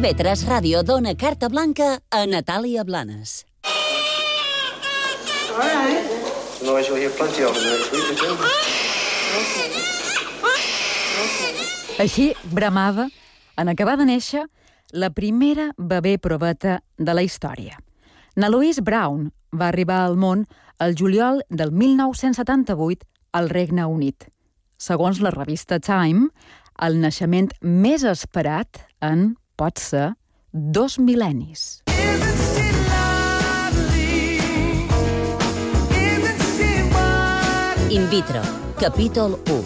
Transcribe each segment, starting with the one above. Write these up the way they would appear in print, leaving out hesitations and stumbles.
TV3 Ràdio dona carta blanca a Natàlia Blanes. No, you'll hear plenty of them next week, didn't you? Així bramava, en acabar de néixer, la primera bebè proveta de la història. Na Louise Brown va arribar al món el juliol del 1978 al Regne Unit. Segons la revista Time, el naixement més esperat en, pot ser, 2 mil·lennis. In vitro, capítol 1.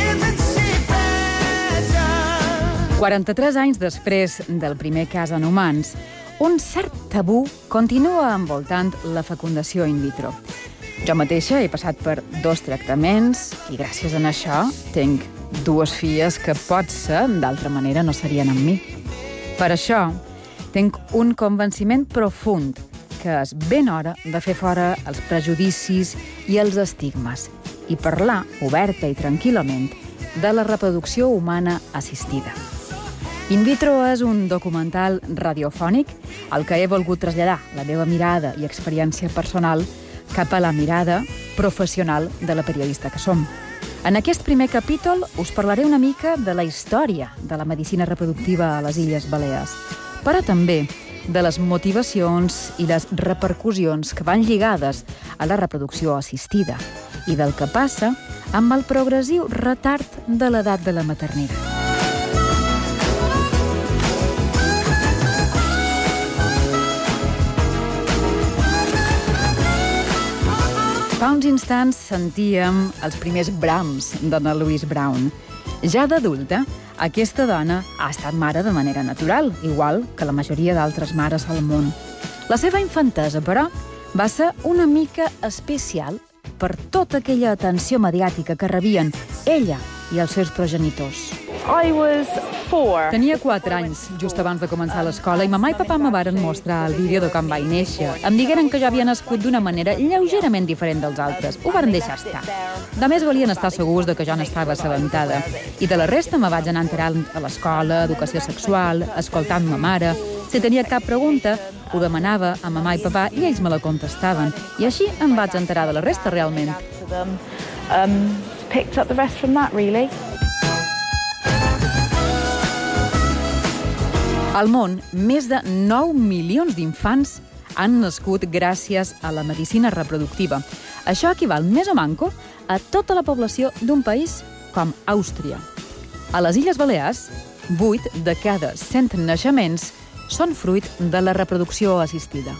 43 anys després del primer cas en humans, un cert tabú continua envoltant la fecundació in vitro. Jo mateixa he passat per 2 tractaments i gràcies a això tinc 2 filles que potser d'altra manera no serien amb mi. Per això tinc un convenciment profund que és ben hora de fer fora els prejudicis i els estigmes i parlar oberta i tranquil·lament de la reproducció humana assistida. In vitro és un documental radiofònic al que he volgut traslladar la meva mirada i experiència personal cap a la mirada professional de la periodista que som. En aquest primer capítol us parlaré una mica de la història de la medicina reproductiva a les Illes Balears, però també de les motivacions i les repercussions que van lligades a la reproducció assistida i del que passa amb el progressiu retard de l'edat de la maternitat. Fa uns instants sentíem els primers brams de na Louise Brown. Ja d'adulta, aquesta dona ha estat mare de manera natural, igual que la majoria d'altres mares al món. La seva infantesa, però, va ser una mica especial per tota aquella atenció mediàtica que rebien ella i els seus progenitors. I was 4. Tenia 4 anys, just abans de començar l'escola, i mamà i papà me varen mostrar el vídeo de com vaig néixer. Em digueren que jo havia nascut d'una manera lleugerament diferent dels altres. Ho varen deixar estar. De més, volien estar segurs de que jo n'estava assabentada. I de la resta me vaig anar enterant a l'escola, educació sexual, escoltant ma mare. Si tenia cap pregunta, ho demanava a mamà i papà i ells me la contestaven. I així em vaig enterar de la resta realment. Picked up the rest from that, really. Al món, més de 9 milions d'infants han nascut gràcies a la medicina reproductiva. Això equival més o manco a tota la població d'un país com Àustria. A les Illes Balears, 8 de cada 100 naixements són fruit de la reproducció assistida.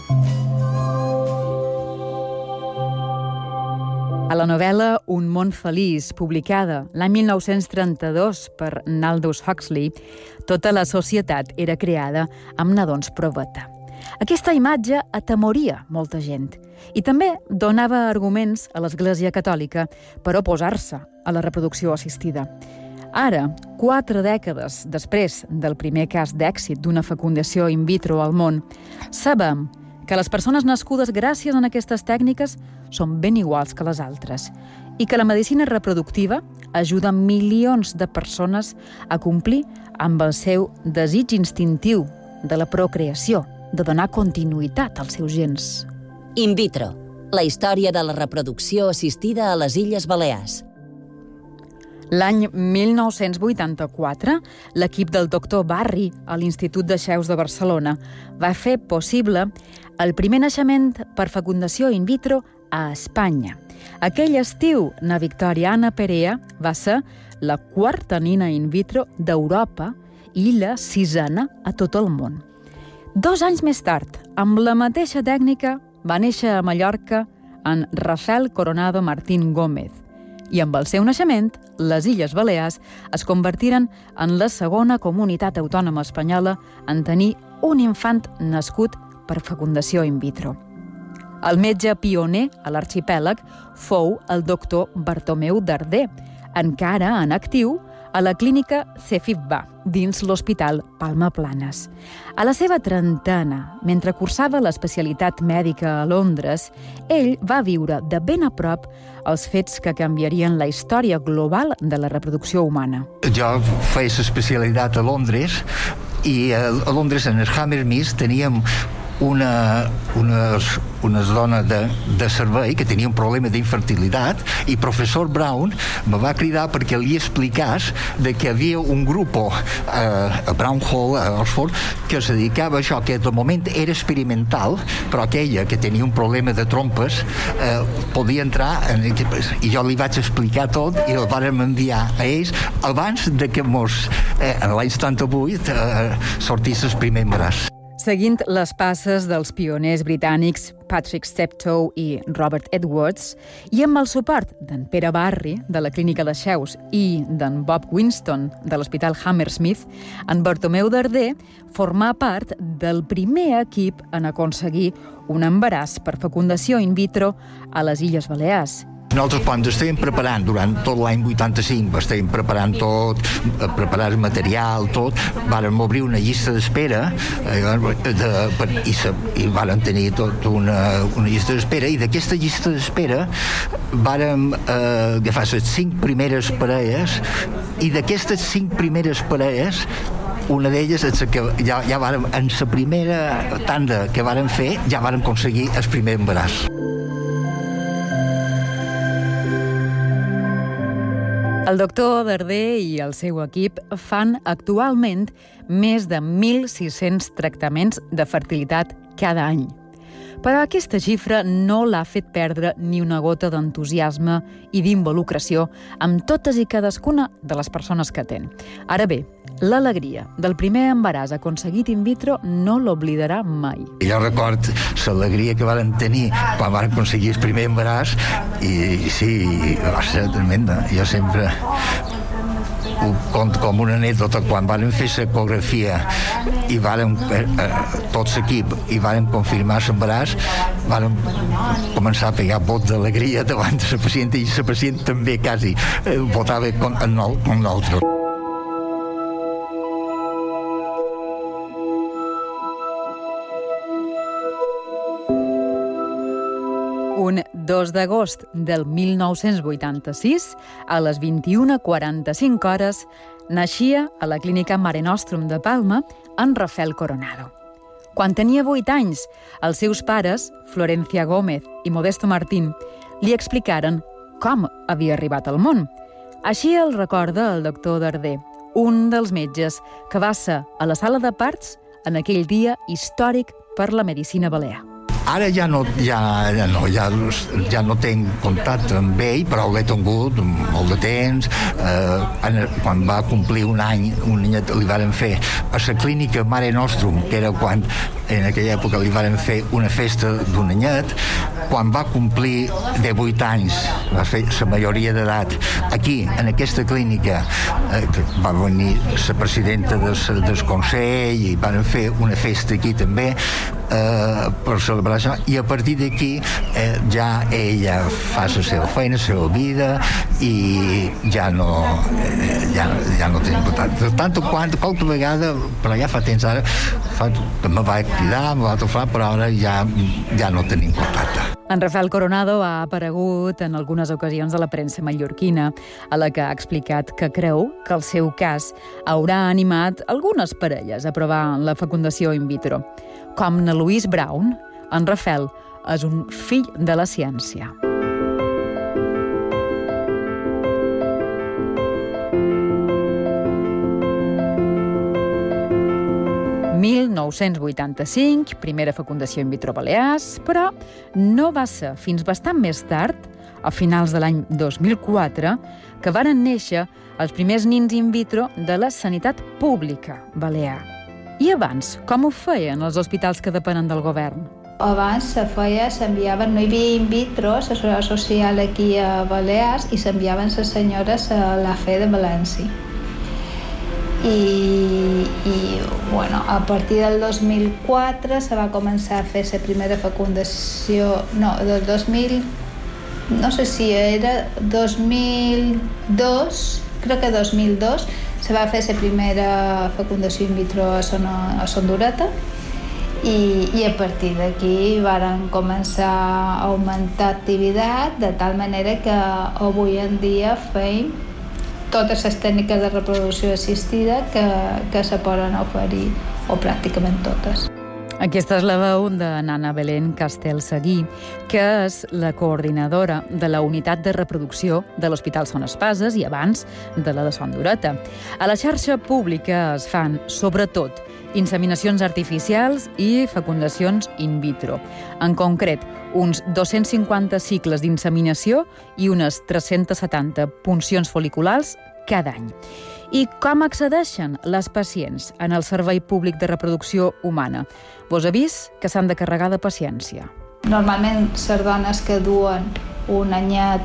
A la novel·la Un món feliç, publicada l'any 1932 per Aldous Huxley, tota la societat era creada amb nadons proveta. Aquesta imatge atemoria molta gent i també donava arguments a l'Església Catòlica per oposar-se a la reproducció assistida. Ara, 4 dècades després del primer cas d'èxit d'una fecundació in vitro al món, sabem que les persones nascudes gràcies a aquestes tècniques són ben iguals que les altres i que la medicina reproductiva ajuda milions de persones a complir amb el seu desig instintiu de la procreació, de donar continuïtat als seus gens. In vitro, la història de la reproducció assistida a les Illes Balears. L'any 1984, l'equip del doctor Barri a l'Institut de Xeus de Barcelona va fer possible el primer naixement per fecundació in vitro a Espanya. Aquell estiu, na Victòria Anna Perea va ser la 4ª nina in vitro d'Europa i la 6ª a tot el món. 2 anys més tard, amb la mateixa tècnica, va néixer a Mallorca en Rafael Coronado Martín Gómez. I amb el seu naixement, les Illes Balears es convertiren en la 2ª comunitat autònoma espanyola en tenir un infant nascut per fecundació in vitro. El metge pioner a l'arxipèlag fou el doctor Bartomeu Darder, encara en actiu a la clínica Cefipba, dins l'Hospital Palma Planes. A la seva trentena, mentre cursava l'especialitat mèdica a Londres, ell va viure de ben a prop els fets que canviarien la història global de la reproducció humana. Jo feia l'especialitat a Londres I a Londres, en el Hammersmith, teníem unes dones de servei que tenien un problema d'infertilitat, i professor Brown me va cridar perquè li explicàs de que hi havia un grup a Brown Hall, a Oxford, que se dedicava a això, que de moment era experimental, però aquella que tenia un problema de trompes podia entrar i jo li vaig explicar tot i el vàrem enviar a ells abans de que en l'any 78 sortís el primer embaràs. Seguint les passes dels pioners britànics Patrick Steptoe i Robert Edwards, i amb el suport d'en Pere Barri, de la Clínica de Cheus, i d'en Bob Winston, de l'Hospital Hammersmith, en Bartomeu Darder formà part del primer equip en aconseguir un embaràs per fecundació in vitro a les Illes Balears. Nosaltres, quan estàvem preparant durant tot l'any 85, estàvem preparant tot, preparar el material, tot, vàrem obrir una llista d'espera i vàrem tenir tota una llista d'espera, i d'aquesta llista d'espera vàrem agafar les 5 primeres parelles, i d'aquestes 5 primeres parelles una d'elles és que ja vàrem, en la primera tanda que vàrem fer, ja vàrem aconseguir el primer embaràs. El doctor Darder i el seu equip fan actualment més de 1.600 tractaments de fertilitat cada any. Però aquesta xifra no l'ha fet perdre ni una gota d'entusiasme i d'involucració amb totes i cadascuna de les persones que atén. Ara bé, l'alegria del primer embaràs aconseguit in vitro no l'oblidarà mai. Jo record l'alegria que vàrem tenir quan vàrem aconseguir el primer embaràs, i sí, va ser tremenda. Jo sempre ho conto com una anècdota. Quan vàrem fer l'ecografia i vàrem, tot l'equip, i vàrem confirmar l'embaràs, vàrem començar a pegar bots d'alegria davant de la pacient, i la pacient també quasi votava com nosaltres. Un 2 d'agost del 1986, a les 21:45 hores, naixia a la clínica Mare Nostrum de Palma en Rafael Coronado. Quan tenia 8 anys, els seus pares, Florencia Gómez i Modesto Martín, li explicaren com havia arribat al món. Així el recorda el doctor Darder, un dels metges que va ser a la sala de parts en aquell dia històric per la medicina balear. Ara ja no tinc contacte amb ell, però l'he tingut molt de temps. Quan va complir un any li varen fer a la clínica Mare Nostrum, que era quan en aquella època li varen fer una festa d'un anyet. Quan va complir 18 anys, va fer la majoria d'edat, aquí, en aquesta clínica, va venir la presidenta del Consell i van fer una festa aquí també per celebrar això, i a partir d'aquí ja ella fa la seva feina, la seva vida, i ja no tenim contacte. Tant quant qualque vegada, però ja fa temps ara, me va cridar, me va tofar, però ara ja no tenim contacte. En Rafael Coronado ha aparegut en algunes ocasions a la premsa mallorquina, a la que ha explicat que creu que el seu cas haurà animat algunes parelles a provar la fecundació in vitro. Com na Louise Brown, en Rafael és un fill de la ciència. (1985), primera fecundació in vitro a Balears, però no va ser fins bastant més tard, a finals de l'any 2004, que varen néixer els primers nins in vitro de la sanitat pública balear. I abans, com ho feien els hospitals que depenen del govern? Abans s'enviaven, no hi havia in vitro, la Seguretat Social aquí a Balears, i s'enviaven les senyores a la Fe de València. I bueno, a partir del 2004 se va començar a fer la primera fecundació, del 2000, no sé si era 2002, crec que 2002, se va fer la primera fecundació in vitro a Son Dureta, i a partir d'aquí varen començar a augmentar activitat, de tal manera que avui en dia fem totes les tècniques de reproducció assistida que se poden oferir, o pràcticament totes. Aquesta és la veu de Nana Belén Castel Seguí, que és la coordinadora de la unitat de reproducció de l'Hospital Son Espases i abans de la de Son d'Ureta. A la xarxa pública es fan, sobretot, inseminacions artificials i fecundacions in vitro. En concret, uns 250 cicles d'inseminació i unes 370 puncions fol·liculars cada any. I com accedeixen les pacients en el Servei Públic de Reproducció Humana? Vos avís que s'han de carregar de paciència. Normalment, les dones que duen un anyet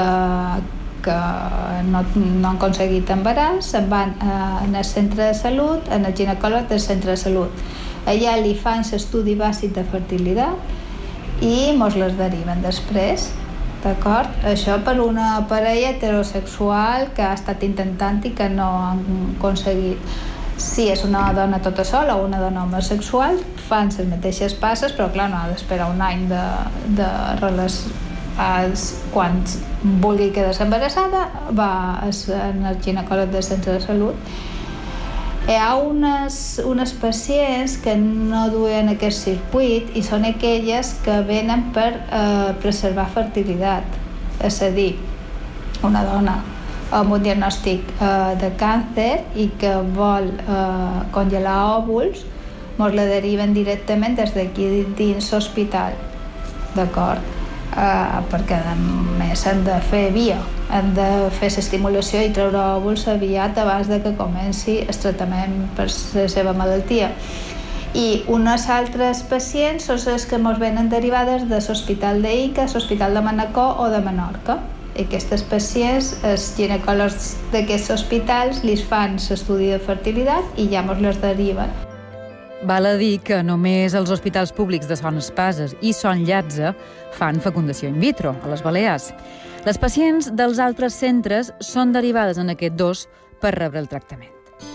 que no han aconseguit embaràs, se'n van al centre de salut, al ginecòleg del centre de salut. Allà li fan l'estudi bàsic de fertilitat i mos les deriven després. D'acord? Això per una parella heterosexual que ha estat intentant i que no han aconseguit. Si és una dona tota sola o una dona homosexual, fan les mateixes passes, però clar, no ha d'esperar un any de relació. Quan vulgui quedar-se embarassada, va al ginecòleg del centre de salut. Hi ha unes pacients que no duen aquest circuit i són aquelles que venen per preservar fertilitat. És a dir, una dona amb un diagnòstic de càncer i que vol congelar òvuls, ens la deriven directament des d'aquí dins l'hospital. D'acord? Perquè a més han de fer han de fer l'estimulació i treure òvuls aviat abans de que comenci el tractament per la seva malaltia. I unes altres pacients són les que ens venen derivades de l'Hospital d'Ica, l'Hospital de Manacor o de Menorca. I aquestes pacients, els ginecòlegs d'aquests hospitals li fan l'estudi de fertilitat i ja ens les deriven. Val a dir que només els hospitals públics de Son Espases i Son Llàtzer fan fecundació in vitro, a les Balears. Les pacients dels altres centres són derivades en aquests dos per rebre el tractament.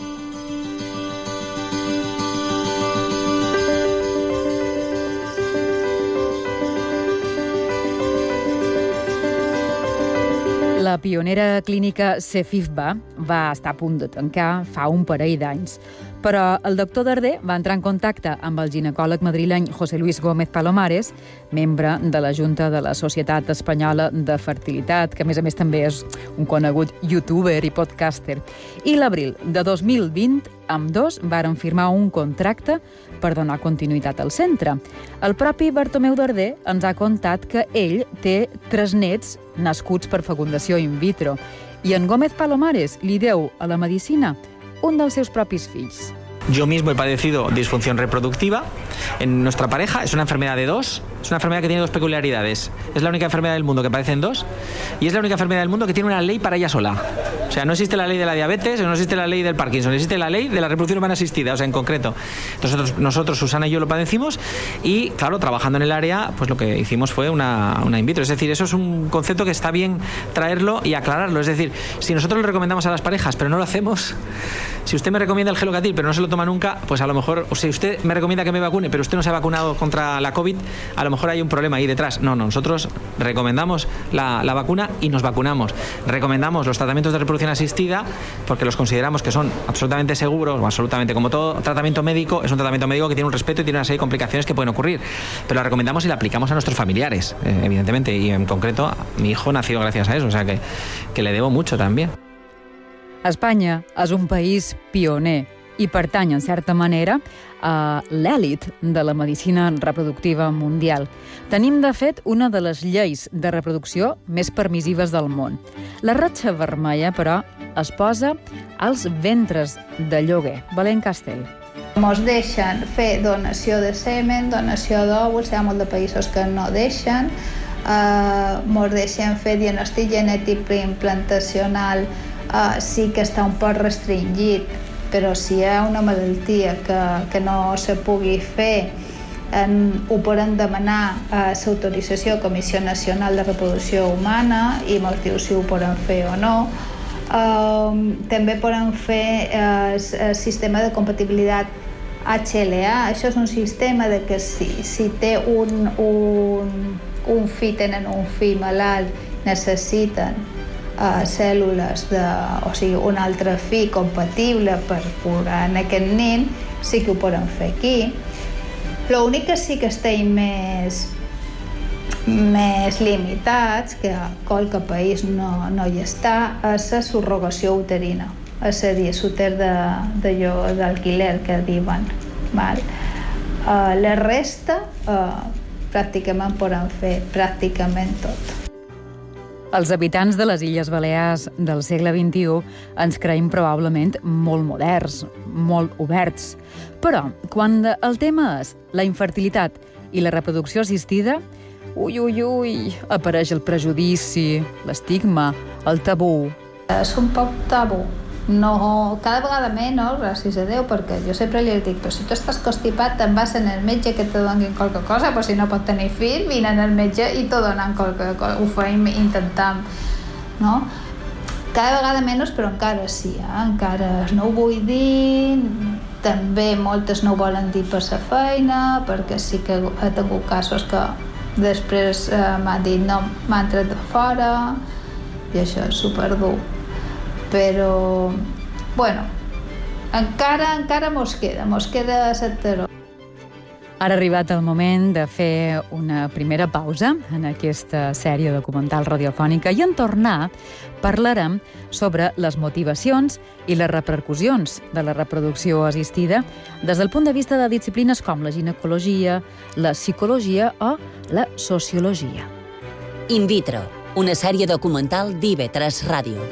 La pionera clínica Cefifba va estar a punt de tancar fa un parell d'anys, però el doctor Darder va entrar en contacte amb el ginecòleg madrileny José Luis Gómez Palomares, membre de la Junta de la Societat Espanyola de Fertilitat, que a més també és un conegut youtuber i podcaster. I l'abril de 2020, ambdós varen firmar un contracte per donar continuïtat al centre. El propi Bartomeu Darder ens ha contat que ell té 3 nets nascuts per fecundació in vitro i en Gómez Palomares li deu a la medicina un dels seus propis fills. Yo mismo he padecido disfunción reproductiva en nuestra pareja. Es una enfermedad de 2. Es una enfermedad que tiene 2 peculiaridades. Es la única enfermedad del mundo que padecen 2 y es la única enfermedad del mundo que tiene una ley para ella sola. O sea, no existe la ley de la diabetes, no existe la ley del Parkinson, existe la ley de la reproducción humana asistida, o sea, en concreto. Nosotros, Susana y yo lo padecimos y, claro, trabajando en el área, pues lo que hicimos fue una in vitro. Es decir, eso es un concepto que está bien traerlo y aclararlo. Es decir, si nosotros lo recomendamos a las parejas, pero no lo hacemos, si usted me recomienda el Gelocatil, pero no se lo toma nunca, pues a lo mejor, o si usted me recomienda que me vacune, pero usted no se ha vacunado contra la COVID, a lo mejor hay un problema ahí detrás. No, nosotros recomendamos la vacuna y nos vacunamos. Recomendamos los tratamientos de reproducción asistida porque los consideramos que son absolutamente seguros, o absolutamente, como todo tratamiento médico, es un tratamiento médico que tiene un respeto y tiene una serie de complicaciones que pueden ocurrir. Pero la recomendamos y la aplicamos a nuestros familiares, evidentemente, y en concreto mi hijo nació gracias a eso, o sea que le debo mucho también. Espanya és un país pioner i pertany, en certa manera, a l'èlit de la medicina reproductiva mundial. Tenim, de fet, una de les lleis de reproducció més permissives del món. La ratxa vermella, però, es posa als ventres de lloguer. Belén Castel. Ens deixen fer donació de semen, donació d'òvuls, hi ha molts de països que no deixen, ens deixen fer diagnòstic genètic preimplantacional, sí que està un poc restringit, però si hi ha una malaltia que no se pugui fer, ho poden demanar l'autorització a Comissió Nacional de Reproducció Humana i ens diu si ho poden fer o no. També poden fer el sistema de compatibilitat HLA. Això és un sistema de que si té un fill, tenen un fill malalt, necessiten cèl·lules un altre fi compatible per curar en aquest nin, sí que ho poden fer aquí. L'únic que sí que estem més limitats, que a qualque país no hi està, és la subrogació uterina, és a dir, l'úter d'alquiler que diuen. La resta pràcticament poden fer pràcticament tot. Els habitants de les Illes Balears del segle XXI ens creiem probablement molt moderns, molt oberts. Però, quan el tema és la infertilitat i la reproducció assistida, apareix el prejudici, l'estigma, el tabú. És un poc tabú. No, cada vegada menys, gràcies a Déu, perquè jo sempre li dic, però si tu estàs constipat te'n vas al metge que te donin qualque cosa, però si no pot tenir fill, vine al metge i te donen qualque cosa, ho feim intentant, no? Cada vegada menys, però encara sí, encara no ho vull dir, també moltes no ho volen dir per la feina, perquè sí que he tingut casos que després m'han dit no, m'han tret de fora, i això és superdur. Però, bueno, encara mos queda sector. Ara ha arribat el moment de fer una primera pausa en aquesta sèrie documental radiofònica i en tornar parlarem sobre les motivacions i les repercussions de la reproducció assistida des del punt de vista de disciplines com la ginecologia, la psicologia o la sociologia. In vitro, una sèrie documental d'IV3 Ràdio.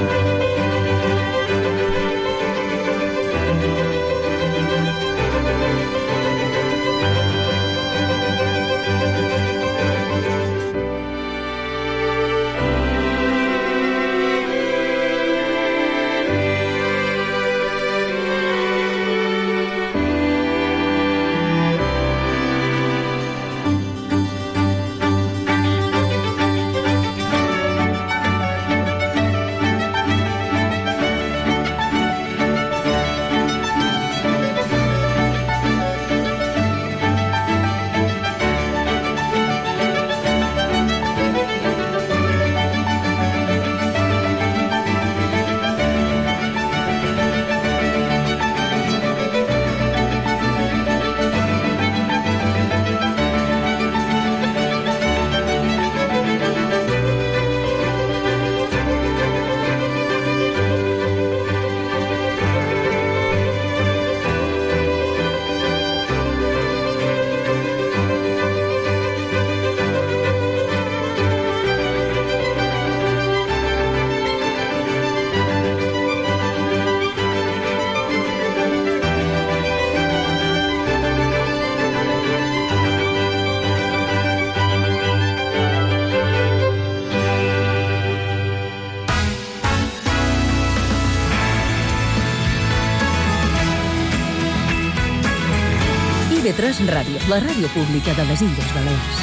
IB3 Ràdio, la ràdio pública de les Illes Balears.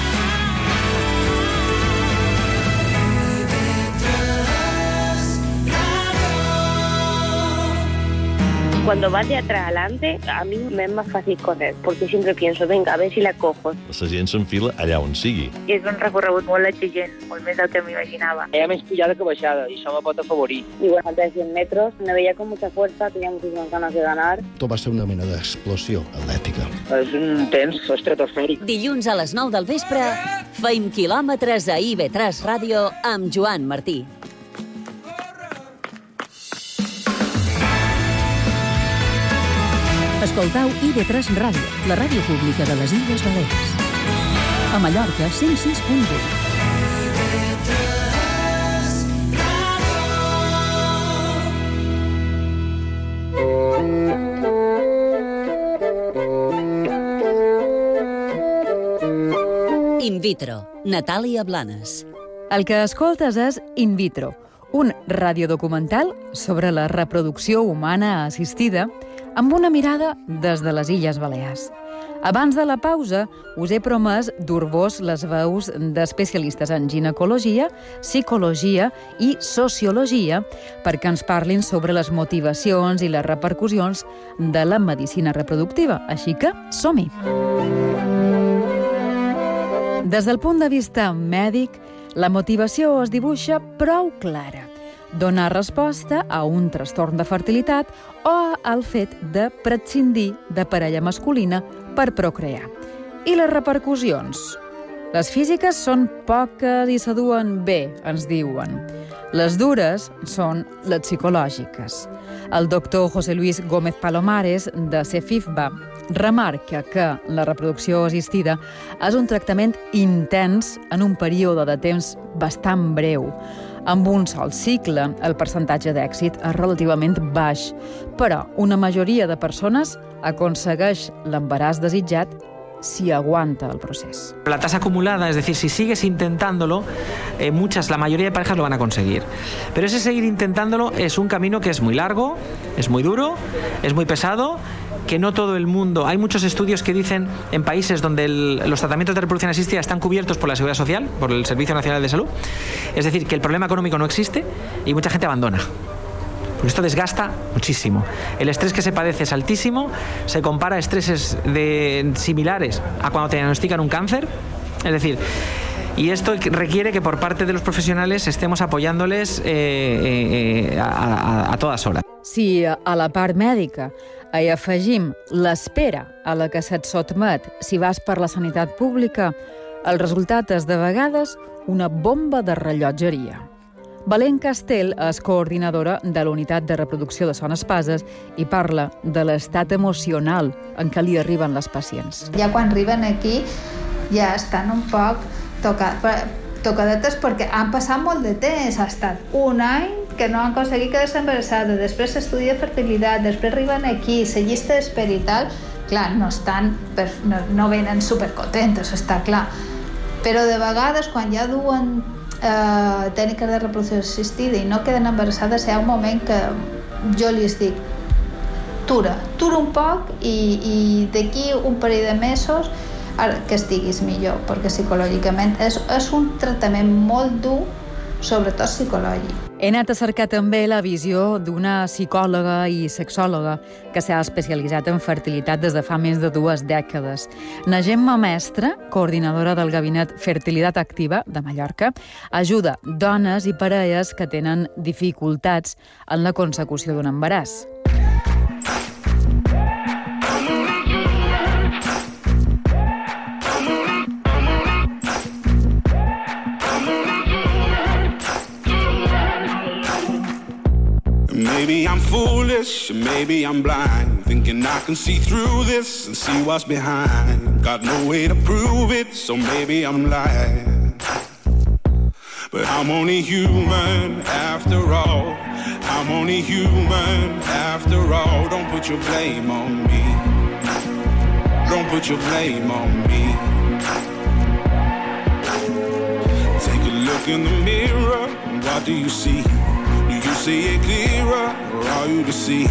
Cuando vas de atrás adelante, a mí me es más fácil correr, porque siempre pienso, venga, a ver si la cojo. La gent s'enfila allà on sigui. És un recorregut molt exigent, molt més del que m'imaginava. Hi ha més pujada que baixada, i això me pot afavorir. Igual falta de 100 metros, me veía con mucha fuerza, tenía muchísimas ganas de ganar. Tot va ser una mena d'explosió atlètica. És un temps estratosfèric. Dilluns a les 9 del vespre, feim quilòmetres a IB3 Ràdio amb Joan Martí. Escoltau IB3 Ràdio, la ràdio pública de les Illes Balears. A Mallorca, 106.8. In vitro, Natàlia Blanes. El que escoltes és In vitro, un radiodocumental sobre la reproducció humana assistida amb una mirada des de les Illes Balears. Abans de la pausa, us he promès dur-vos les veus d'especialistes en ginecologia, psicologia i sociologia perquè ens parlin sobre les motivacions i les repercussions de la medicina reproductiva. Així que, som-hi! Des del punt de vista mèdic, La motivació es dibuixa prou clara. Donar resposta a un trastorn de fertilitat o al fet de prescindir de parella masculina per procrear. I les repercussions? Les físiques són poques i s'aduen bé, ens diuen. Les dures són les psicològiques. El doctor José Luis Gómez Palomares, de CEFIFBA, remarca que la reproducció assistida és un tractament intens en un període de temps bastant breu. Amb un sol cicle, el percentatge d'èxit és relativament baix, però una majoria de persones aconsegueix l'embaràs desitjat si aguanta el proceso. La tasa acumulada, es decir, si sigues intentándolo, la mayoría de parejas lo van a conseguir. Pero ese seguir intentándolo es un camino que es muy largo, es muy duro, es muy pesado, que no todo el mundo... Hay muchos estudios que dicen en países donde los tratamientos de reproducción asistida están cubiertos por la Seguridad Social, por el Servicio Nacional de Salud, es decir, que el problema económico no existe y mucha gente abandona. Porque esto desgasta muchísimo. El estrés que se padece es altísimo, se compara a estreses similares a cuando te diagnostican un cáncer. Es decir, y esto requiere que por parte de los profesionales estemos apoyándoles a todas horas. Si a la part mèdica hi afegim l'espera a la que se't sotmet si vas per la sanitat pública, el resultat és de vegades una bomba de rellotgeria. Belén Castell és coordinadora de la Unitat de Reproducció de Son Espases i parla de l'estat emocional en què li arriben les pacients. Ja quan arriben aquí ja estan un poc tocadetes perquè han passat molt de temps. Ha estat un any que no han aconseguit quedar-se embarassades, després s'estudia fertilitat, després arriben aquí, la llista d'espera i tal. Clar, no venen supercontentes, està clar. Però de vegades, quan ja duen tècniques de reproducció assistida i no queden embarassades, hi ha un moment que jo li dic tura un poc i d'aquí un parell de mesos que estiguis millor, perquè psicològicament és un tractament molt dur, sobretot psicològic. He anat a cercar també la visió d'una psicòloga i sexòloga que s'ha especialitzat en fertilitat des de fa més de 2 dècades. Na Gemma Mestre, coordinadora del Gabinet Fertilitat Activa de Mallorca, ajuda dones i parelles que tenen dificultats en la consecució d'un embaràs. Maybe I'm foolish, maybe I'm blind, thinking I can see through this and see what's behind. Got no way to prove it, so maybe I'm lying. But I'm only human after all. I'm only human after all. Don't put your blame on me. Don't put your blame on me. Take a look in the mirror, what do you see? Do you see it clearer, or are you deceived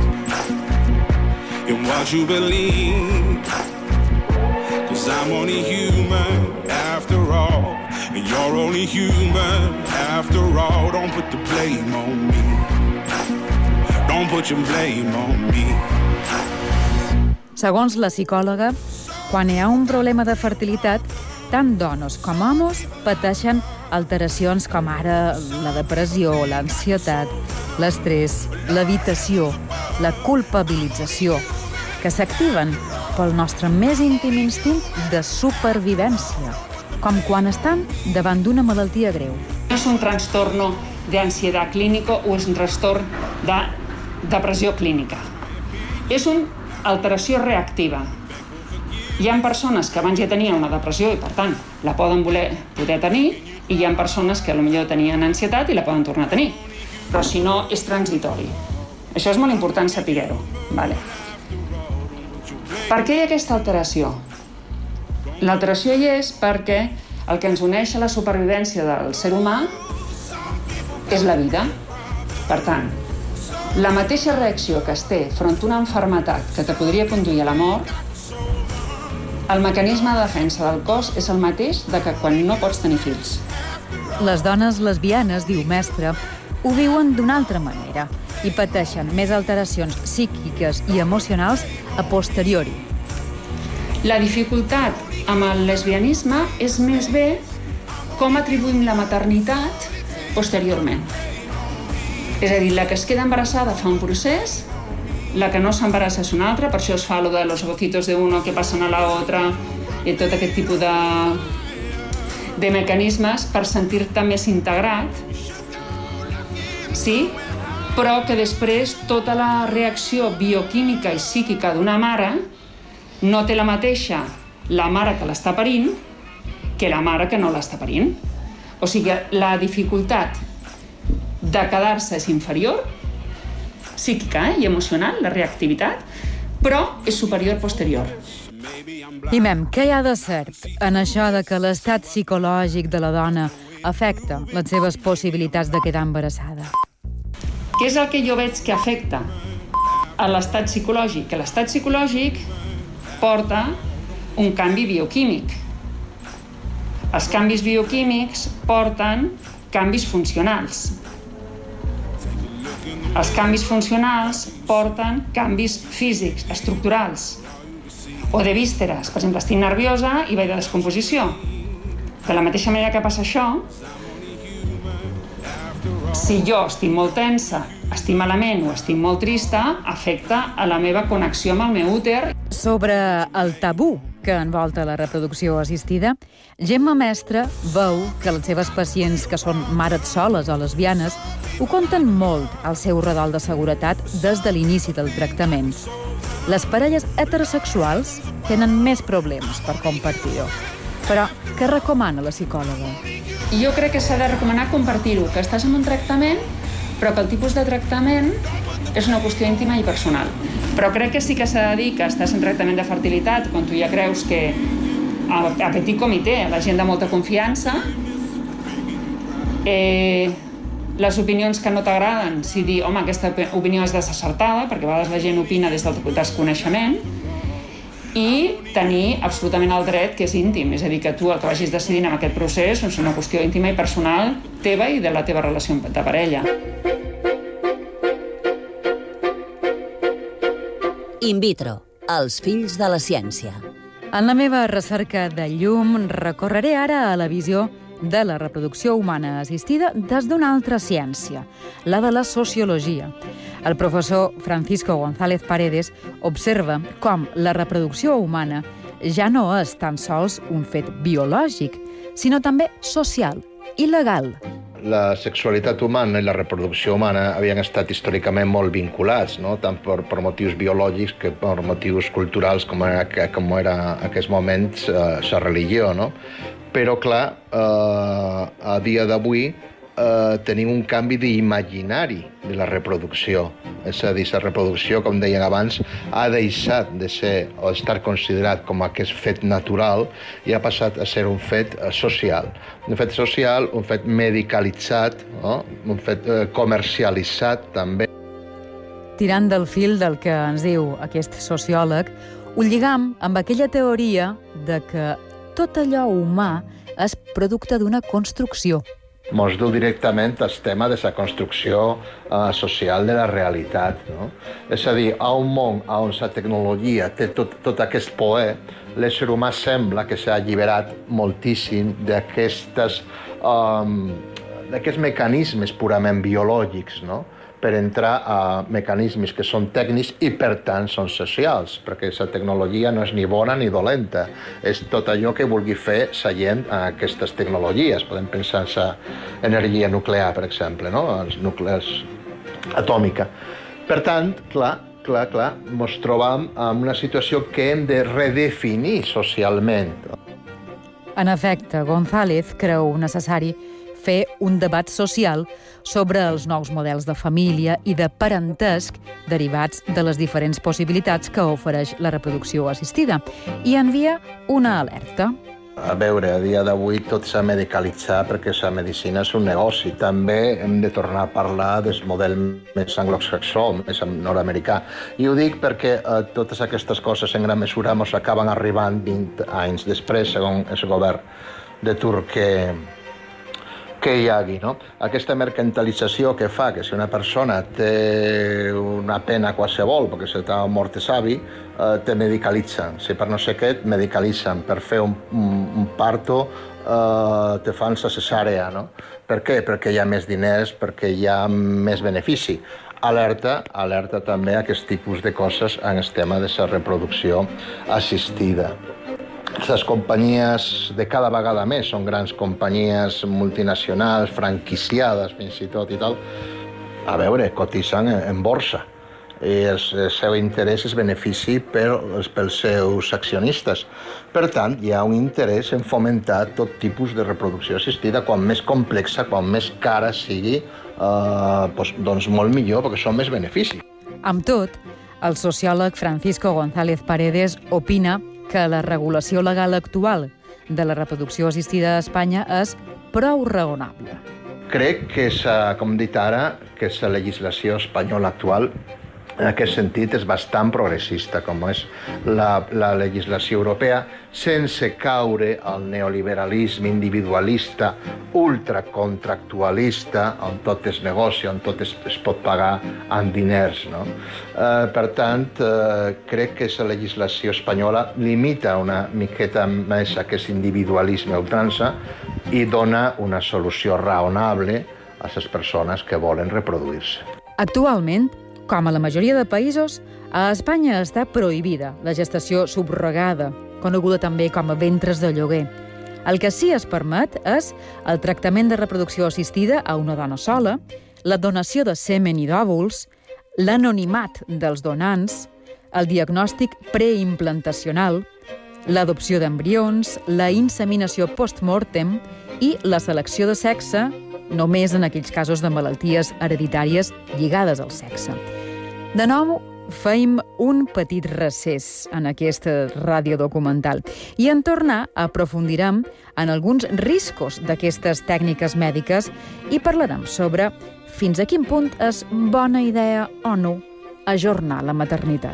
in what you believe? 'Cause I'm only human after all, and you're only human after all. Don't put the blame on me. Don't put your blame on me. Segons la psicòloga, quan hi ha un problema de fertilitat, tant dones com homes pateixen alteracions com ara la depressió, l'ansietat, l'estrès, l'evitació, la culpabilització, que s'activen pel nostre més íntim instint de supervivència, com quan estan davant d'una malaltia greu. No és un trastorno de ansiedad clínico o és un trastorn de depressió clínica. És una alteració reactiva. Hi ha persones que abans ja tenien una depressió i, per tant, la poden poder tenir, i hi ha persones que potser tenien ansietat i la poden tornar a tenir. Però si no, és transitori. Això és molt important saber-ho. Vale. Per què hi ha aquesta alteració? L'alteració hi és perquè el que ens uneix a la supervivència del ser humà és la vida. Per tant, la mateixa reacció que es té front a una malaltia que te podria conduir a la mort, el mecanisme de defensa del cos és el mateix que quan no pots tenir fills. Les dones lesbianes, diu Mestre, ho viuen d'una altra manera i pateixen més alteracions psíquiques i emocionals a posteriori. La dificultat amb el lesbianisme és més bé com atribuïm la maternitat posteriorment. És a dir, la que es queda embarassada fa un procés, la que no s'embarassa és una altra, per això es fa lo de los ovocitos de uno que passen a la otra i tot aquest tipus de mecanismes per sentir-te més integrat, sí? Però que després tota la reacció bioquímica i psíquica d'una mare no té la mateixa la mare que l'està parint que la mare que no l'està parint. O sigui, la dificultat de quedar-se és inferior, psíquica i emocional, la reactivitat, però és superior posterior. Imem, què hi ha de cert en això de que l'estat psicològic de la dona afecta les seves possibilitats de quedar embarassada? Què és el que jo veig que afecta a l'estat psicològic? Que l'estat psicològic porta un canvi bioquímic. Els canvis bioquímics porten canvis funcionals. Els canvis funcionals porten canvis físics, estructurals, o de vísceres. Per exemple, estic nerviosa i vaig de descomposició. De la mateixa manera que passa això, si jo estic molt tensa, estic malament o estic molt trista, afecta a la meva connexió amb el meu úter. Sobre el tabú que envolta la reproducció assistida, Gemma Mestre veu que les seves pacients que són mares soles o lesbianes ho compten molt al seu redol de seguretat des de l'inici del tractament. Les parelles heterosexuals tenen més problemes per compartir-ho. Però què recomana la psicòloga? Jo crec que s'ha de recomanar compartir-ho, que estàs en un tractament, però que el tipus de tractament és una qüestió íntima i personal. Però crec que sí que s'ha de dir que estàs en tractament de fertilitat, quan tu ja creus que a petit comitè, la gent de molta confiança, les opinions que no t'agraden, si dir, home, aquesta opinió és desacertada, perquè a vegades la gent opina des del desconeixement, i tenir absolutament el dret que és íntim, és a dir, que tu el que vagis decidint en aquest procés és una qüestió íntima i personal teva i de la teva relació de parella. In vitro, els fills de la ciència. En la meva recerca de llum recorreré ara a la visió de la reproducció humana assistida des d'una altra ciència, la de la sociologia. El professor Francisco González Paredes observa com la reproducció humana ja no és tan sols un fet biològic, sinó també social i legal. La sexualitat humana i la reproducció humana havien estat històricament molt vinculats, no? Tant per motius biològics que per motius culturals, com era en aquests moments la religió, no? Però, clar, a dia d'avui tenim un canvi d'imaginari de la reproducció. És a dir, la reproducció, com deien abans, ha deixat de ser o estar considerat com aquest fet natural i ha passat a ser un fet social. Un fet social, un fet medicalitzat, no? Un fet comercialitzat també. Tirant del fil del que ens diu aquest sociòleg, ho lligam amb aquella teoria de que tot allò humà és producte d'una construcció. Mos du directament al tema de la construcció social de la realitat, no? És a dir, a un món on la tecnologia té tot aquest poder, l'ésser humà sembla que s'ha alliberat moltíssim d'aquests mecanismes purament biològics, no? Per entrar a mecanismes que són tècnics i, per tant, són socials, perquè la tecnologia no és ni bona ni dolenta. És tot allò que vulgui fer la gent a aquestes tecnologies. Podem pensar en l'energia nuclear, per exemple, no? Els núcleos atòmica. Per tant, clar, ens trobam en una situació que hem de redefinir socialment. En efecte, González creu necessari fer un debat social sobre els nous models de família i de parentesc derivats de les diferents possibilitats que ofereix la reproducció assistida i envia una alerta. A veure, a dia d'avui tot s'ha medicalitzat perquè la medicina és un negoci. També hem de tornar a parlar del model més anglosaxó, més nord-americà. I ho dic perquè totes aquestes coses en gran mesura ens acaben arribant 20 anys després, segons el govern de Turc que hi hagi, no? Aquesta mercantilització que fa que si una persona té una pena qualsevol perquè se t'ha mort el avi, te medicalitzen. Si per no sé què, et medicalitzen. Per fer un parto te fan la cesàrea, no? Per què? Perquè hi ha més diners, perquè hi ha més benefici. Alerta també a aquest tipus de coses en el tema de la reproducció assistida. Les companyies de cada vegada més són grans companyies multinacionals, franquiciades fins i tot i tal. A veure, cotitzen en borsa. I el seu interès és benefici pels seus accionistes. Per tant, hi ha un interès en fomentar tot tipus de reproducció assistida. Quan més complexa, quan més cara sigui, doncs molt millor, perquè són més beneficis. Amb tot, el sociòleg Francisco González Paredes opina que la regulació legal actual de la reproducció assistida a Espanya és prou raonable. Crec que, com dit ara, que la legislació espanyola actual en aquest sentit és bastant progressista, com és la legislació europea, sense caure al neoliberalisme individualista, ultracontractualista, on tot es negocia, on tot es pot pagar amb diners, no? Per tant, crec que la legislació espanyola limita una miqueta més aquest individualisme a ultrança i dona una solució raonable a les persones que volen reproduir-se. Actualment, com a la majoria de països, a Espanya està prohibida la gestació subrogada, coneguda també com a ventres de lloguer. El que sí es permet és el tractament de reproducció assistida a una dona sola, la donació de semen i d'òvuls, l'anonimat dels donants, el diagnòstic preimplantacional, l'adopció d'embrions, la inseminació post-mortem i la selecció de sexe només en aquells casos de malalties hereditàries lligades al sexe. De nou, feim un petit recés en aquesta ràdio documental i en tornar aprofundirem en alguns riscos d'aquestes tècniques mèdiques i parlarem sobre fins a quin punt és bona idea o no ajornar la maternitat.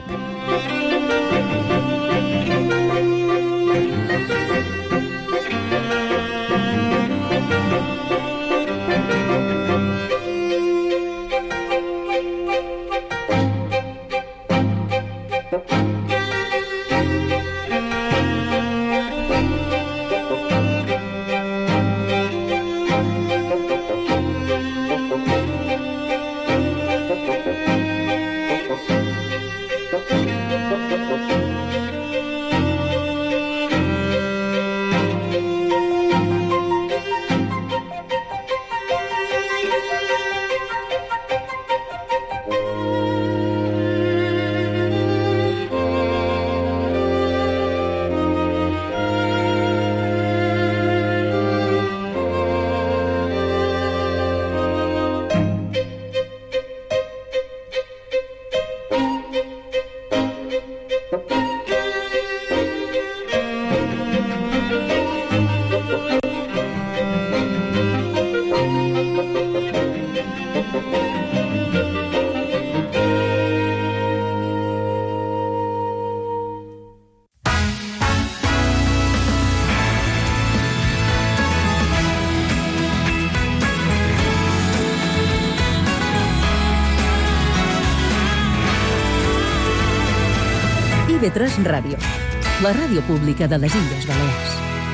IB3 Ràdio, la ràdio pública de les Illes Balears.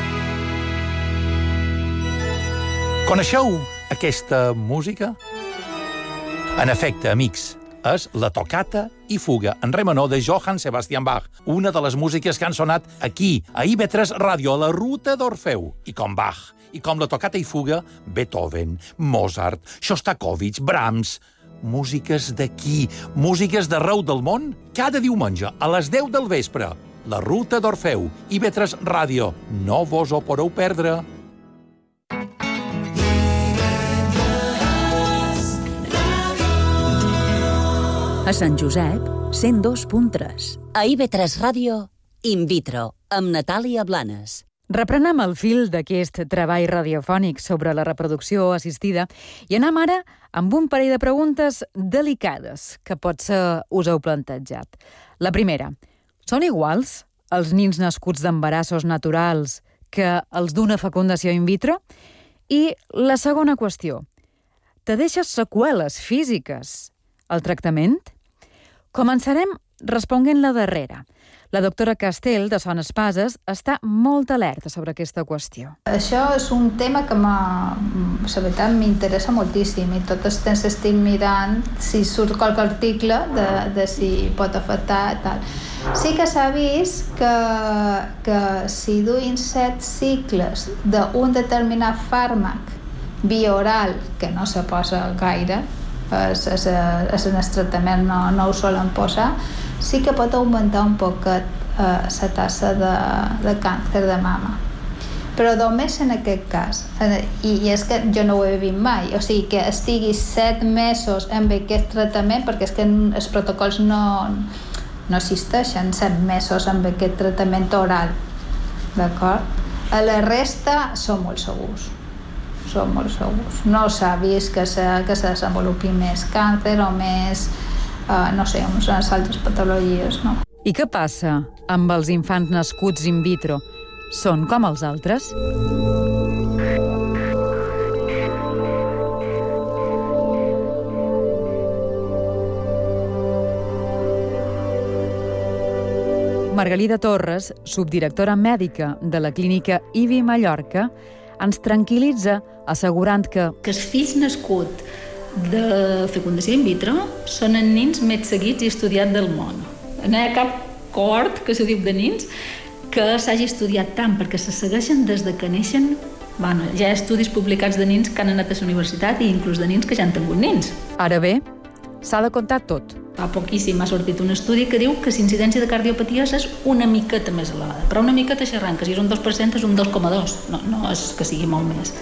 Coneixeu aquesta música? En efecte, amics, és la tocata i fuga en re menor de Johann Sebastian Bach, una de les músiques que han sonat aquí, a IB3 Ràdio, a la ruta d'Orfeu. I com Bach, i com la tocata i fuga, Beethoven, Mozart, Shostakovich, Brahms... Músiques d'aquí, músiques d'arreu del món, cada diumenge a les 10 del vespre. La ruta d'Orfeu, IB3 Ràdio. No vos ho podeu perdre. A Sant Josep, 102.3. A IB3 Ràdio, In Vitro, amb Natàlia Blanes. Reprenem el fil d'aquest treball radiofònic sobre la reproducció assistida i anem ara amb un parell de preguntes delicades que potser us heu plantejat. La primera, són iguals els nins nascuts d'embarassos naturals que els d'una fecundació in vitro? I la segona qüestió. Te deixes seqüeles físiques el tractament? Començarem responent la darrera. La doctora Castell, de Son Espases, està molt alerta sobre aquesta qüestió. Això és un tema que la veritat m'interessa moltíssim i tot el temps estic mirant si surt qualque article de si pot afectar tal. Sí que s'ha vist que si duin 7 cicles d'un determinat fàrmac bioral, que no se posa gaire, en el tractament no ho solen posar, sí que pot augmentar un poquet la tassa de càncer de mama. Però només en aquest cas. I és que jo no ho he vist mai. O sigui, que estigui 7 mesos amb aquest tractament, perquè és que els protocols no existeixen 7 mesos amb aquest tractament oral. D'acord? A la resta són molt segurs. Són molt segurs. No s'ha vist que se desenvolupi més càncer o més, no sé, unes altres patologies, no? I què passa amb els infants nascuts in vitro? Són com els altres? Margalida Torres, subdirectora mèdica de la clínica IVI Mallorca, ens tranquil·litza assegurant que els fills nascuts de fecundació in vitro són els nins més seguits i estudiats del món. No hi ha cap cohort, que se diu de nins, que s'hagi estudiat tant, perquè se segueixen des de que neixen. Bueno, hi ha estudis publicats de nins que han anat a la universitat i inclús de nins que ja han tingut nins. Ara bé, s'ha de comptar tot. Fa poquíssim ha sortit un estudi que diu que la incidència de cardiopaties és una miqueta més elevada, però una miqueta xerrant, que si és un 2% és un 2,2, no és que sigui molt més.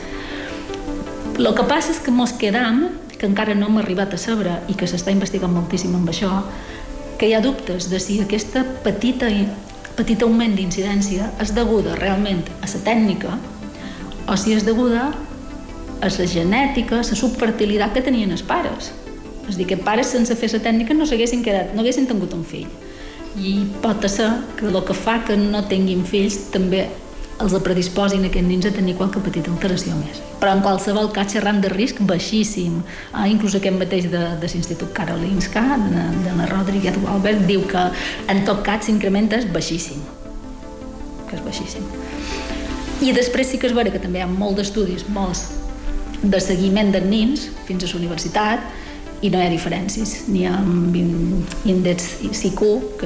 El que passa és que mos quedam, que encara no hem arribat a saber i que s'està investigant moltíssim amb això, que hi ha dubtes de si aquesta petit augment d'incidència és deguda realment a la tècnica o si és deguda a la genètica, a la subfertilitat que tenien els pares. És a dir, que pares sense fer la tècnica no s'haguessin quedat, no haguessin tingut un fill. I pot ser que el que fa que no tinguin fills també els predisposin aquests nins a tenir qualque petita alteració més. Però en qualsevol cas xerram de risc baixíssim. Inclús aquest mateix de l'Institut Karolinska, de la Rodríguez Albert, diu que en tot cas s'incrementa és baixíssim. Que és baixíssim. I després sí que és vera que també hi ha molts d'estudis, molts de seguiment dels nins fins a la universitat, i no hi ha diferències, ni amb índex IQ, que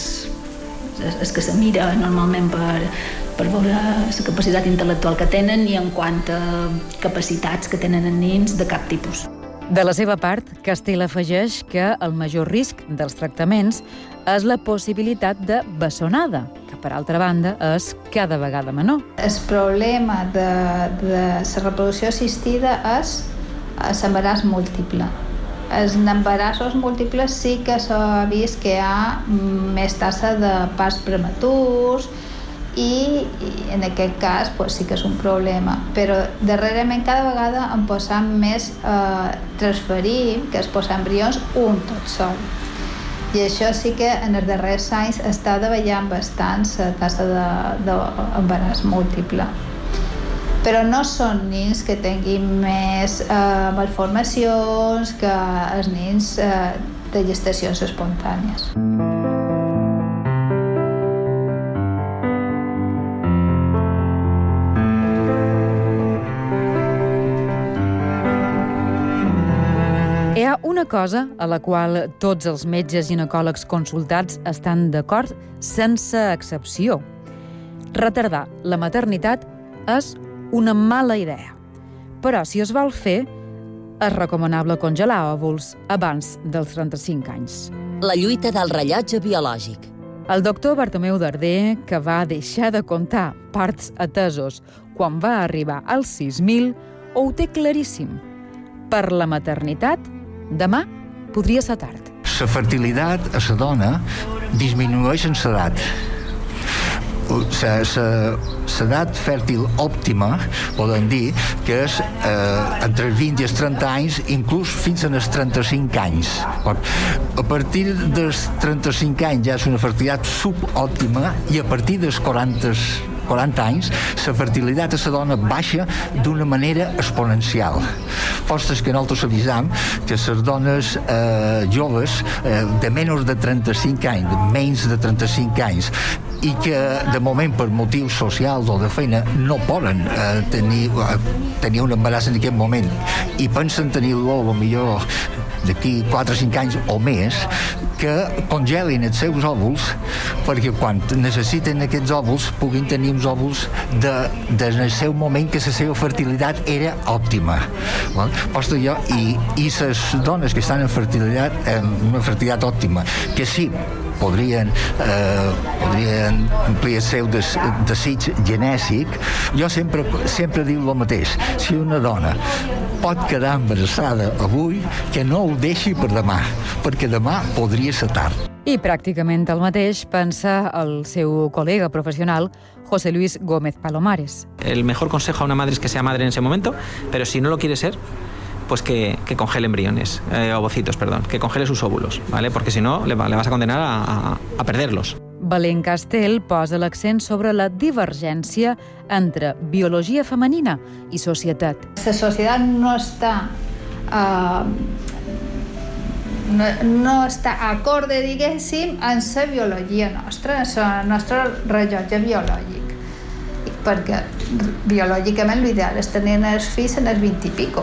és que se mira normalment per veure la capacitat intel·lectual que tenen i en quant a capacitats que tenen els nins de cap tipus. De la seva part, Castell afegeix que el major risc dels tractaments és la possibilitat de bessonada, que per altra banda és cada vegada menor. El problema de la reproducció assistida és l'embaràs múltiple. Els embarassos múltiples sí que s'ha vist que hi ha més tassa de parts prematurs i en aquest cas sí que és un problema. Però darrerament cada vegada en posem més transferir, que es posa embrions un tot sol. I això sí que en els darrers anys està davallant bastant la tassa d'embaràs múltiple. Però no són nins que tinguin més malformacions que els nins de gestacions espontànies. Hi ha una cosa a la qual tots els metges ginecòlegs consultats estan d'acord sense excepció. Retardar la maternitat és una mala idea. Però si es vol fer, és recomanable congelar òvuls abans dels 35 anys. La lluita del rellotge biològic. El doctor Bartomeu Darder, que va deixar de comptar parts atesos quan va arribar als 6.000, ho té claríssim. Per la maternitat, demà podria ser tard. La fertilitat a la dona disminueix en l'edat. L'edat fèrtil òptima, podem dir, que és entre els 20 i els 30 anys, inclús fins als 35 anys. A partir dels 35 anys ja és una fertilitat subòptima i a partir dels 40 40 anys, la fertilitat a la dona baixa d'una manera exponencial. Postes que nosaltres avisam que les dones joves de menys de 35 anys, de menys de 35 anys, i que de moment per motius socials o de feina no poden tenir un embaràs en aquest moment i pensen tenir-lo millor d'aquí 4 o 5 anys o més, que congelin els seus òvuls perquè quan necessiten aquests òvuls puguin tenir uns òvuls en el seu moment que la seva fertilitat era òptima. I les dones que estan en una fertilitat òptima, que sí podrien complir el seu desig genèsic, jo sempre dic el mateix: si una dona pot quedar embarassada avui, que no ho deixi per demà, perquè demà podria ser tard. I pràcticament el mateix pensa el seu col·lega professional, José Luis Gómez Palomares. El mejor consejo a una madre es que sea madre en ese momento, pero si no lo quiere ser, pues que congele embriones, ovocitos, perdón, que congele sus óvulos, ¿vale? Porque si no, le vas a condenar a perderlos. Belén Castell posa l'accent sobre la divergència entre biologia femenina i societat. La societat no està acorde, diguéssim, amb la biologia nostra, el nostre rellotge biològic. Perquè biològicament l'ideal és tenir els fills en els 20 i pico.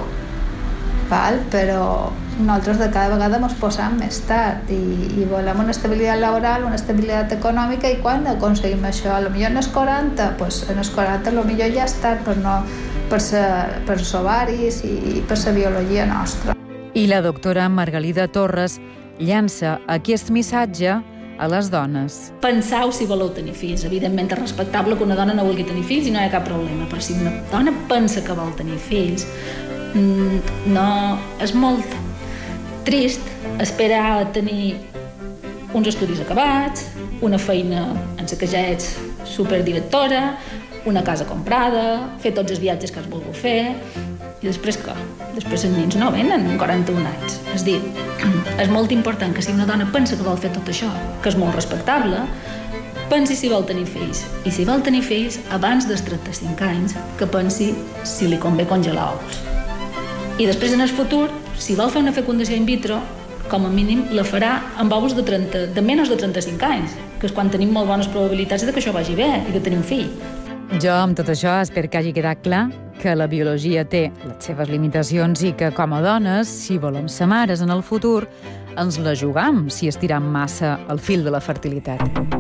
Però nosaltres de cada vegada ens posam més tard i volem una estabilitat laboral, una estabilitat econòmica, i quan aconseguim això? Potser en els 40, doncs en els 40 potser ja és tard, però no per els ovaris i per la biologia nostra. I la doctora Margalida Torres llança aquest missatge a les dones. Penseu si voleu tenir fills. Evidentment és respectable que una dona no vulgui tenir fills i no hi ha cap problema, però si una dona pensa que vol tenir fills, no, és molt trist esperar a tenir uns estudis acabats, una feina en la que ja ets superdirectora, una casa comprada, fer tots els viatges que has volgut fer, i després què? Després els nens no venen amb 41 anys. És dir, és molt important que si una dona pensa que vol fer tot això, que és molt respectable, pensi si vol tenir fills. I si vol tenir fills, abans dels 35 anys, que pensi si li convé congelar ous. I després, en el futur, si vol fer una fecundació in vitro, com a mínim la farà amb ovus de menys de 35 anys, que és quan tenim molt bones probabilitats de que això vagi bé i de tenir un fill. Jo, amb tot això, espero que hagi quedat clar que la biologia té les seves limitacions i que, com a dones, si volem ser mares en el futur, ens la jugam si estiram massa el fil de la fertilitat.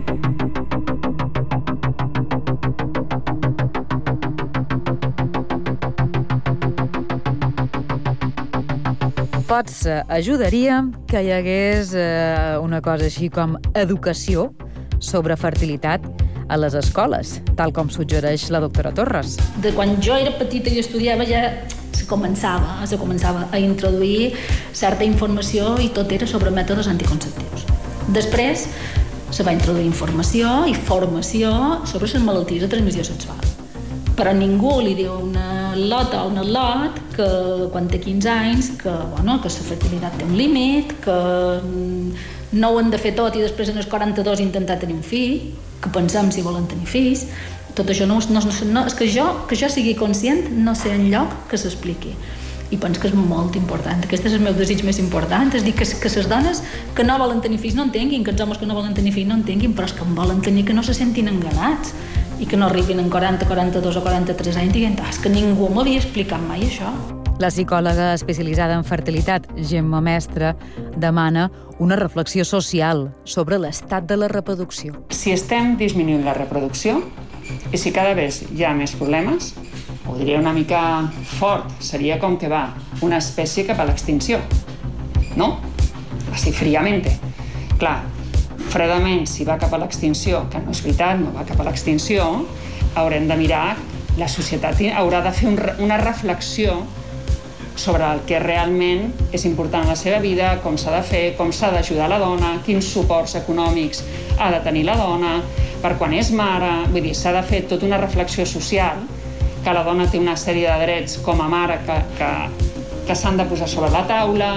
Potser ajudaria que hi hagués una cosa així com educació sobre fertilitat a les escoles, tal com suggereix la doctora Torres. De quan jo era petita i estudiava ja se començava a introduir certa informació i tot era sobre mètodes anticonceptius. Després se va introduir informació i formació sobre les malalties de transmissió sexual. Però ningú li diu a una lota o un lot que quan té 15 anys que la fertilitat té un límit, que no ho han de fer tot i després en els 42 intentar tenir un fill, que pensem si volen tenir fills. Tot això és que jo sigui conscient no sé enlloc que s'expliqui. I penso que és molt important. Aquest és el meu desig més important, és dir, que les dones que no volen tenir fills no entenguin, que els homes que no volen tenir fills no entenguin, però és que en volen tenir, que no se sentin enganats i que no arribin en 40, 42 o 43 anys dient és que ningú m'havia explicat mai això. La psicòloga especialitzada en fertilitat, Gemma Mestre, demana una reflexió social sobre l'estat de la reproducció. Si estem disminuint la reproducció i si cada vegada hi ha més problemes, ho diria una mica fort, seria com que va una espècie cap a l'extinció, no? Així fríamente. Clar, fredament, si va cap a l'extinció, que no és veritat, no va cap a l'extinció, haurem de mirar, la societat haurà de fer una reflexió sobre el que realment és important en la seva vida, com s'ha de fer, com s'ha d'ajudar la dona, quins suports econòmics ha de tenir la dona, per quan és mare, vull dir, s'ha de fer tota una reflexió social, que la dona té una sèrie de drets com a mare que s'han de posar sobre la taula.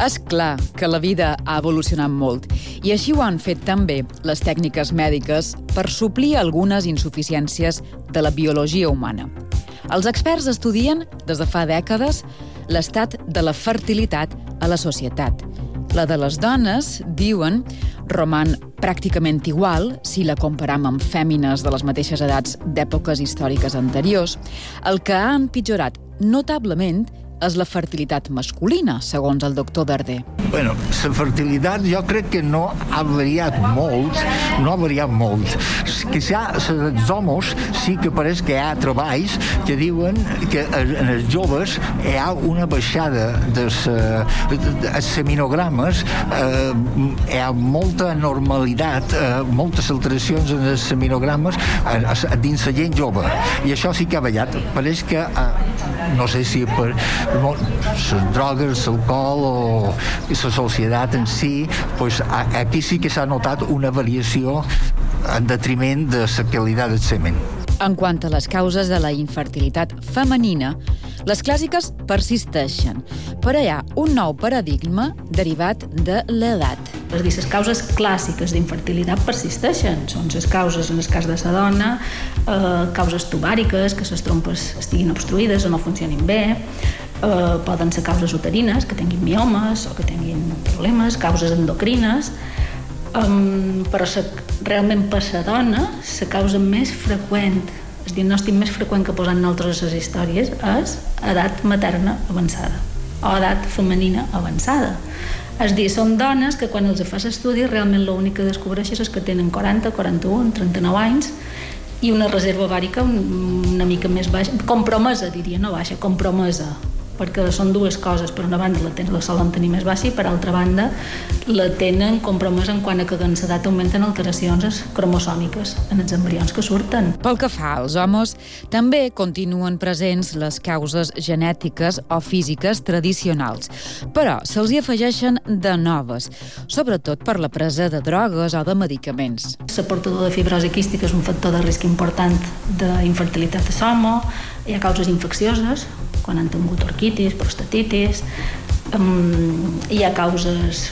És clar que la vida ha evolucionat molt i així ho han fet també les tècniques mèdiques per suplir algunes insuficiències de la biologia humana. Els experts estudien, des de fa dècades, l'estat de la fertilitat a la societat. La de les dones, diuen, roman pràcticament igual si la comparam amb fèmines de les mateixes edats d'èpoques històriques anteriors. El que ha empitjorat notablement és la fertilitat masculina, segons el doctor Darder. Bueno, la fertilitat jo crec que no ha variat molt, Que els homes sí que pareix que hi ha treballs que diuen que en els joves hi ha una baixada dels seminogrames, hi ha molta normalitat, moltes alteracions en els seminogrames dins la gent jove. I això sí que ha ballat. Pareix que, no sé si per les drogues, l'alcohol o la societat en si, pues, aquí sí que s'ha notat una variació en detriment de la qualitat del semen. En quant a les causes de la infertilitat femenina, les clàssiques persisteixen, però hi ha un nou paradigma derivat de l'edat. És a dir, les causes clàssiques d'infertilitat persisteixen. Són les causes, en el cas de la dona, causes tubàriques, que les trompes estiguin obstruïdes o no funcionin bé, poden ser causes uterines, que tinguin miomes o que tinguin problemes, causes endocrines, però realment per la dona, la causa més freqüent, el diagnòstic més freqüent que posen nosaltres a les històries és edat materna avançada o edat femenina avançada. És a dir, són dones que quan els fas estudis realment l'únic que descobreixes és que tenen 40, 41, 39 anys i una reserva ovàrica una mica més baixa, compromesa diria, no baixa, compromesa, perquè són dues coses. Per una banda la solen tenir més baixa i per altra banda la tenen compromesa en quant a que en l'edat augmenten alteracions cromosòmiques en els embrions que surten. Pel que fa als homes, també continuen presents les causes genètiques o físiques tradicionals, però se'ls hi afegeixen de noves, sobretot per la presa de drogues o de medicaments. La portador de fibrosi quística és un factor de risc important d'infertilitat a l'home, hi ha causes infeccioses, quan han tingut orquitis, prostatitis, hi ha causes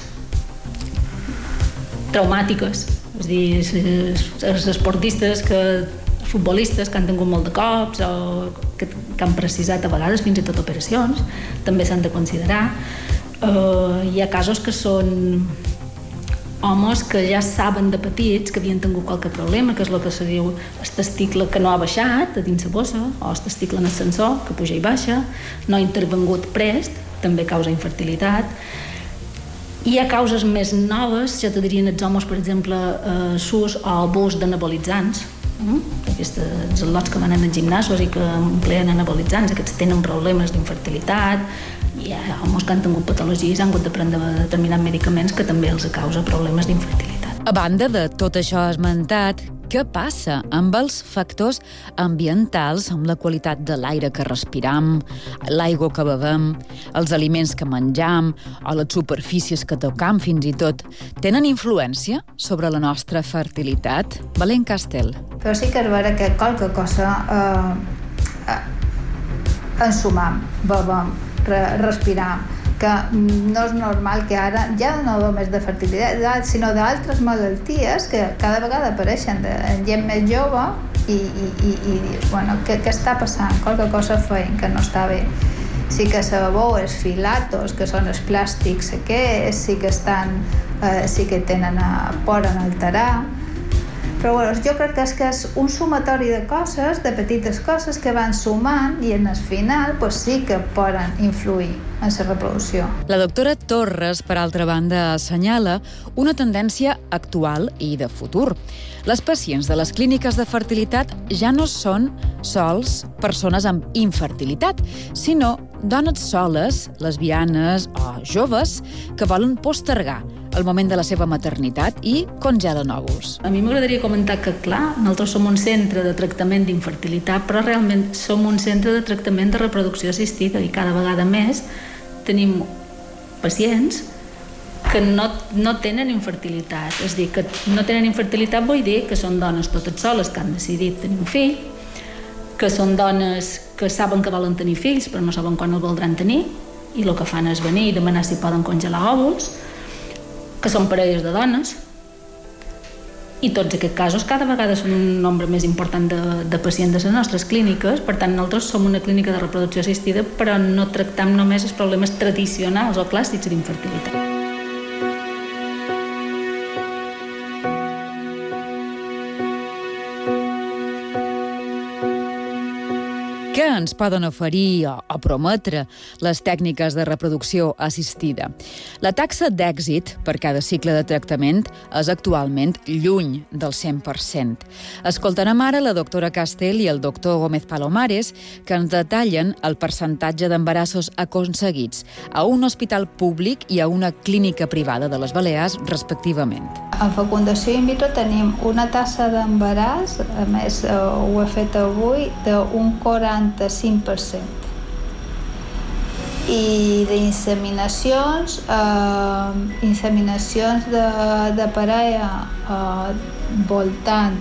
traumàtiques, és a dir, els esportistes, els futbolistes que han tingut molt de cops o que han precisat a vegades fins i tot operacions, també s'han de considerar. Hi ha casos que són homes que ja saben de petits que havien tingut qualque problema, que és el que se diu el testicle que no ha baixat a dins la bossa, o el testicle en ascensor, que puja i baixa, no ha intervengut prest, també causa infertilitat. Hi ha causes més noves, ja te dirien els homes, per exemple, l'ús o abús d'anabolitzants, aquests al·lots que van als gimnasos i que empleen anabolitzants, aquests tenen problemes d'infertilitat. Hi ha homes que han tingut patologies, han hagut de prendre determinats medicaments que també els causa problemes d'infertilitat. A banda de tot això esmentat, què passa amb els factors ambientals, amb la qualitat de l'aire que respiram, l'aigua que bevem, els aliments que menjam o les superfícies que tocam fins i tot? Tenen influència sobre la nostra fertilitat? Valent Castel. Però sí que és vera que qualque cosa ensumam, bevem, respiram, que no és normal que ara, ja no només de fertilitat, sinó d'altres malalties que cada vegada apareixen en gent més jove i dius, bueno, què està passant? Qualque cosa feien que no està bé. Sí que sabeu, els filatos, que són els plàstics aquests, sí que poden alterar. Però bueno, jo crec que és un sumatori de coses, de petites coses que van sumant i en el final sí que poden influir en la reproducció. La doctora Torres, per altra banda, assenyala una tendència actual i de futur. Les pacients de les clíniques de fertilitat ja no són sols persones amb infertilitat, sinó dones soles, lesbianes o joves que volen postergar el moment de la seva maternitat i congelen òvuls. A mi m'agradaria comentar que, clar, nosaltres som un centre de tractament d'infertilitat, però realment som un centre de tractament de reproducció assistida i cada vegada més tenim pacients que no tenen infertilitat. És a dir, que no tenen infertilitat vull dir que són dones totes soles que han decidit tenir un fill, que són dones que saben que volen tenir fills però no saben quan el voldran tenir, i el que fan és venir i demanar si poden congelar òvuls, que són parelles de dones, i tots aquests casos cada vegada són un nombre més important de pacients de les nostres clíniques. Per tant, nosaltres som una clínica de reproducció assistida, però no tractam només els problemes tradicionals o clàssics d'infertilitat. Què ens poden oferir o prometre les tècniques de reproducció assistida? La taxa d'èxit per cada cicle de tractament és actualment lluny del 100%. Escoltarem ara la doctora Castell i el doctor Gómez Palomares, que ens detallen el percentatge d'embarassos aconseguits a un hospital públic i a una clínica privada de les Balears, respectivament. En fecundació in vitro tenim una taxa d'embaràs, a més ho he fet avui, d'un 45%. I d'inseminacions, de parella voltant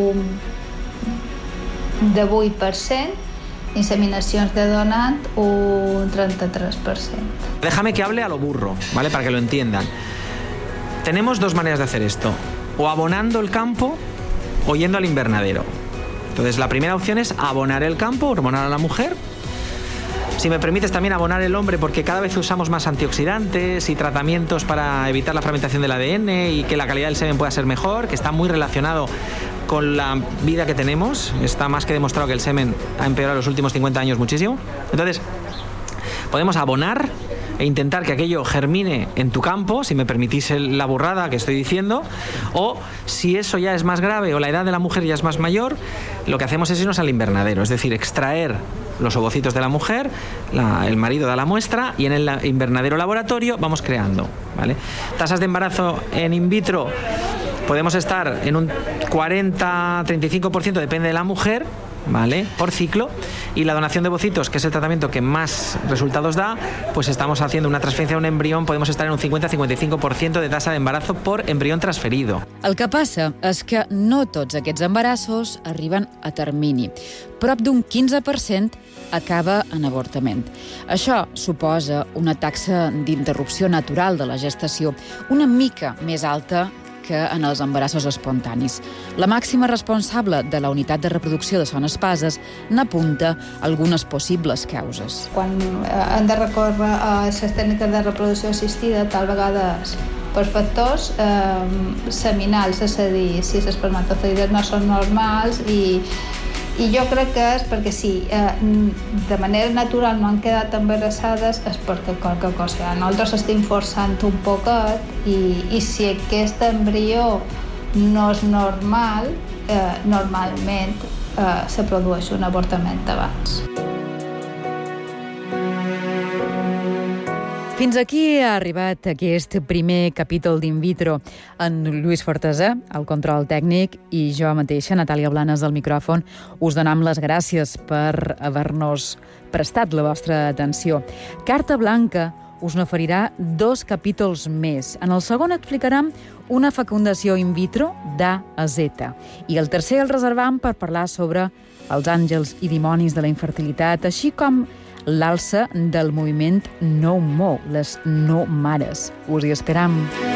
de 8%, inseminacions de donant un 33%. Déjame que hable a lo burro, ¿vale? Para que lo entiendan. Tenemos dos maneras de hacer esto, o abonando el campo o yendo al invernadero. Entonces, la primera opción es abonar el campo, hormonar a la mujer. Si me permites, también abonar el hombre, porque cada vez usamos más antioxidantes y tratamientos para evitar la fragmentación del ADN y que la calidad del semen pueda ser mejor, que está muy relacionado con la vida que tenemos. Está más que demostrado que el semen ha empeorado en los últimos 50 años muchísimo. Entonces, podemos abonar e intentar que aquello germine en tu campo, si me permitís la burrada que estoy diciendo, o si eso ya es más grave o la edad de la mujer ya es más mayor, lo que hacemos es irnos al invernadero, es decir, extraer los ovocitos de la mujer, el marido da la muestra y en el invernadero laboratorio vamos creando, ¿vale? Tasas de embarazo en in vitro podemos estar en un 40-35%, depende de la mujer, ¿vale? Por ciclo, y la donación de ovocitos, que es el tratamiento que más resultados da, pues estamos haciendo una transferencia de un embrión, podemos estar en un 50-55% de tasa de embarazo por embrión transferido. El que passa és que no tots aquests embarassos arriben a termini. Prop d'un 15% acaba en avortament. Això suposa una taxa d'interrupció natural de la gestació una mica més alta que en els embarassos espontanis. La màxima responsable de la unitat de reproducció de Son Espases n'apunta algunes possibles causes. Quan hem de recórrer a les tècniques de reproducció assistida, tal vegades per factors seminals, és a dir, si els espermatozoides no són normals i jo crec que és perquè si de manera natural no han quedat embarassades és perquè qualque cosa. Nosaltres estem forçant un poquet i si aquest embrió no és normal, normalment se produeix un avortament abans. Fins aquí ha arribat aquest primer capítol d'In Vitro. En Lluís Fortesà, el control tècnic, i jo mateixa, Natàlia Blanes, al micròfon, us donem les gràcies per haver-nos prestat la vostra atenció. Carta Blanca us n'oferirà 2 capítols més. En el segon explicarem una fecundació in vitro d'A a Z. I el tercer el reservam per parlar sobre els àngels i dimonis de la infertilitat, així com l'alça del moviment No Mo, les no mares. Us hi esperam.